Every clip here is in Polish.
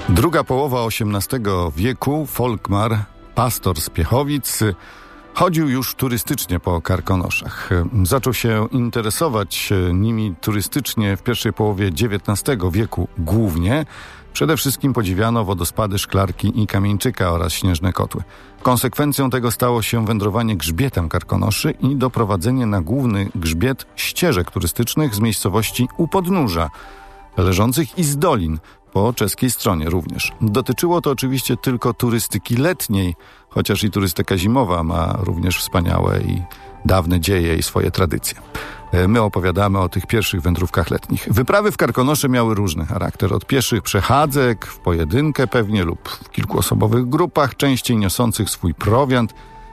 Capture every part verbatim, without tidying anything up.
Druga połowa osiemnastego wieku Folkmar, pastor z Piechowic, chodził już turystycznie po Karkonoszach. Zaczął się interesować nimi turystycznie w pierwszej połowie dziewiętnastego wieku głównie. Przede wszystkim podziwiano wodospady Szklarki i Kamieńczyka oraz Śnieżne Kotły. Konsekwencją tego stało się wędrowanie grzbietem Karkonoszy i doprowadzenie na główny grzbiet ścieżek turystycznych z miejscowości u podnóża leżących i z dolin, po czeskiej stronie również. Dotyczyło to oczywiście tylko turystyki letniej, chociaż i turystyka zimowa ma również wspaniałe i dawne dzieje i swoje tradycje. My opowiadamy o tych pierwszych wędrówkach letnich. Wyprawy w Karkonosze miały różny charakter. Od pieszych przechadzek, w pojedynkę pewnie lub w kilkuosobowych grupach, częściej niosących swój prowiant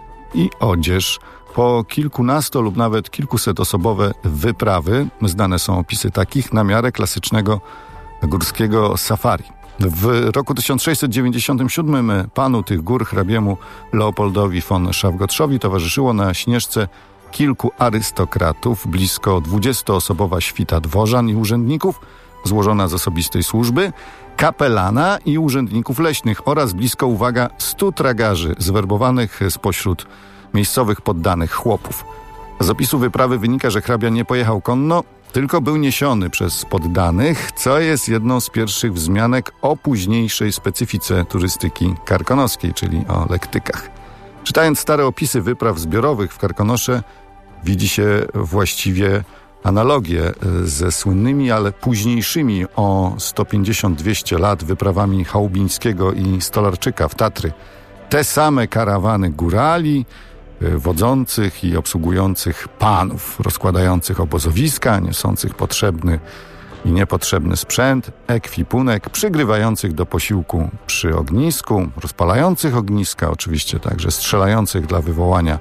i odzież. Po kilkunasto lub nawet kilkusetosobowe wyprawy, znane są opisy takich, na miarę klasycznego górskiego safari. W roku tysiąc sześćset dziewięćdziesiątym siódmym panu tych gór, hrabiemu Leopoldowi von Szafgotrzowi, towarzyszyło na Śnieżce kilku arystokratów, blisko dwudziestoosobowa świta dworzan i urzędników, złożona z osobistej służby, kapelana i urzędników leśnych oraz blisko, uwaga, stu tragarzy zwerbowanych spośród miejscowych poddanych chłopów. Z opisu wyprawy wynika, że hrabia nie pojechał konno, tylko był niesiony przez poddanych, co jest jedną z pierwszych wzmianek o późniejszej specyfice turystyki karkonoskiej, czyli o lektykach. Czytając stare opisy wypraw zbiorowych w Karkonosze, widzi się właściwie analogię ze słynnymi, ale późniejszymi o sto pięćdziesiąt do dwustu lat wyprawami Chałubińskiego i Stolarczyka w Tatry. Te same karawany górali, wodzących i obsługujących panów, rozkładających obozowiska, niosących potrzebny i niepotrzebny sprzęt, ekwipunek, przygrywających do posiłku przy ognisku, rozpalających ogniska, oczywiście także strzelających dla wywołania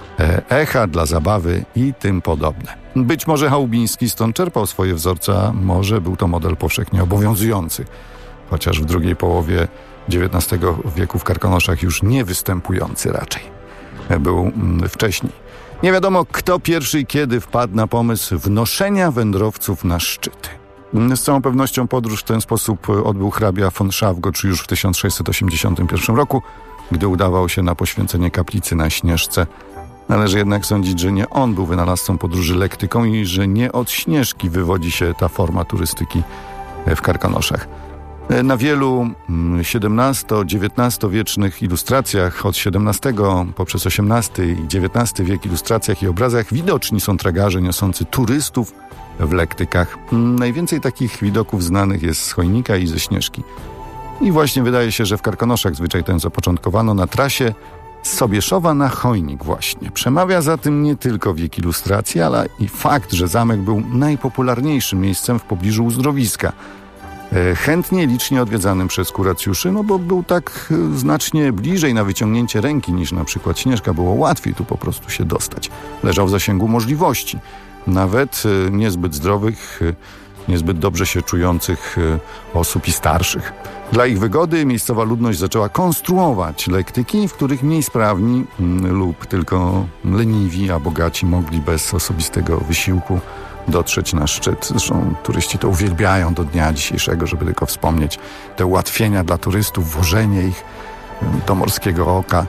echa, dla zabawy i tym podobne. Być może Chałubiński stąd czerpał swoje wzorce, a może był to model powszechnie obowiązujący, chociaż w drugiej połowie dziewiętnastego wieku w Karkonoszach już nie występujący raczej. Był wcześniej. Nie wiadomo, kto pierwszy i kiedy wpadł na pomysł wnoszenia wędrowców na szczyty. Z całą pewnością podróż w ten sposób odbył hrabia von Szafgotr już w tysiąc sześćset osiemdziesiątym pierwszym roku, gdy udawał się na poświęcenie kaplicy na Śnieżce. Należy jednak sądzić, że nie on był wynalazcą podróży lektyką i że nie od Śnieżki wywodzi się ta forma turystyki w Karkonoszach. Na wielu siedemnasto-dziewiętnastowiecznych ilustracjach od siedemnastego poprzez osiemnasty i dziewiętnasty wiek ilustracjach i obrazach widoczni są tragarze niosący turystów w lektykach. Najwięcej takich widoków znanych jest z Chojnika i ze Śnieżki. I właśnie wydaje się, że w Karkonoszach zwyczaj ten zapoczątkowano na trasie z Sobieszowa na Chojnik właśnie. Przemawia za tym nie tylko wiek ilustracji, ale i fakt, że zamek był najpopularniejszym miejscem w pobliżu uzdrowiska. Chętnie, licznie odwiedzanym przez kuracjuszy, no bo był tak znacznie bliżej na wyciągnięcie ręki niż na przykład Śnieżka. Było łatwiej tu po prostu się dostać. Leżał w zasięgu możliwości. Nawet niezbyt zdrowych, niezbyt dobrze się czujących osób i starszych. Dla ich wygody miejscowa ludność zaczęła konstruować lektyki, w których mniej sprawni lub tylko leniwi, a bogaci mogli bez osobistego wysiłku dotrzeć na szczyt. Zresztą turyści to uwielbiają do dnia dzisiejszego, żeby tylko wspomnieć te ułatwienia dla turystów, wożenie ich do morskiego oka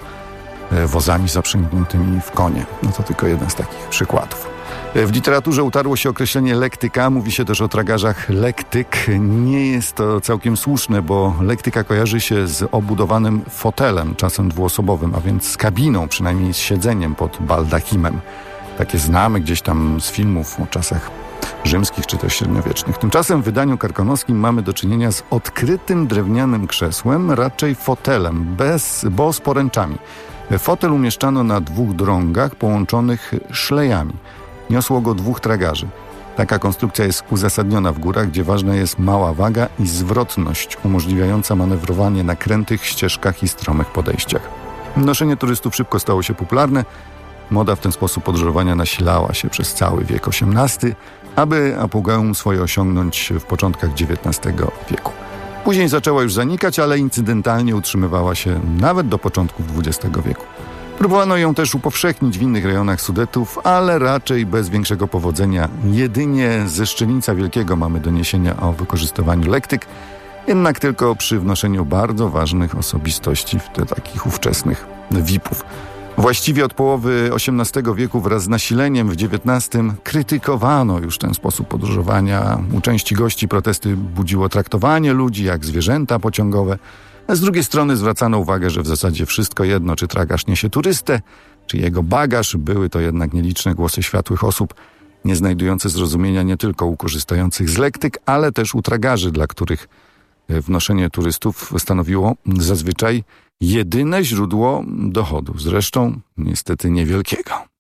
wozami zaprzęgniętymi w konie. No to tylko jeden z takich przykładów. W literaturze utarło się określenie lektyka. Mówi się też o tragarzach lektyk. Nie jest to całkiem słuszne, bo lektyka kojarzy się z obudowanym fotelem, czasem dwuosobowym, a więc z kabiną, przynajmniej z siedzeniem pod baldachimem. Takie znamy gdzieś tam z filmów o czasach rzymskich czy też średniowiecznych. Tymczasem w wydaniu karkonoskim mamy do czynienia z odkrytym drewnianym krzesłem, raczej fotelem, bez, bo z poręczami. Fotel umieszczano na dwóch drągach połączonych szlejami. Niosło go dwóch tragarzy. Taka konstrukcja jest uzasadniona w górach, gdzie ważna jest mała waga i zwrotność umożliwiająca manewrowanie na krętych ścieżkach i stromych podejściach. Noszenie turystów szybko stało się popularne. Moda w ten sposób podróżowania nasilała się przez cały wiek osiemnasty, aby apogeum swoje osiągnąć w początkach dziewiętnastego wieku. Później zaczęła już zanikać, ale incydentalnie utrzymywała się nawet do początków dwudziestego wieku. Próbowano ją też upowszechnić w innych rejonach Sudetów, ale raczej bez większego powodzenia. Jedynie ze Szczelinca Wielkiego mamy doniesienia o wykorzystywaniu lektyk. Jednak tylko przy wnoszeniu bardzo ważnych osobistości, w te takich ówczesnych V I P-ów. Właściwie od połowy osiemnastego wieku wraz z nasileniem w dziewiętnastym krytykowano już ten sposób podróżowania. U części gości protesty budziło traktowanie ludzi jak zwierzęta pociągowe. A z drugiej strony zwracano uwagę, że w zasadzie wszystko jedno, czy tragarz niesie turystę, czy jego bagaż. Były to jednak nieliczne głosy światłych osób, nie znajdujące zrozumienia nie tylko u korzystających z lektyk, ale też u tragarzy, dla których wnoszenie turystów stanowiło zazwyczaj jedyne źródło dochodu. Zresztą niestety niewielkiego.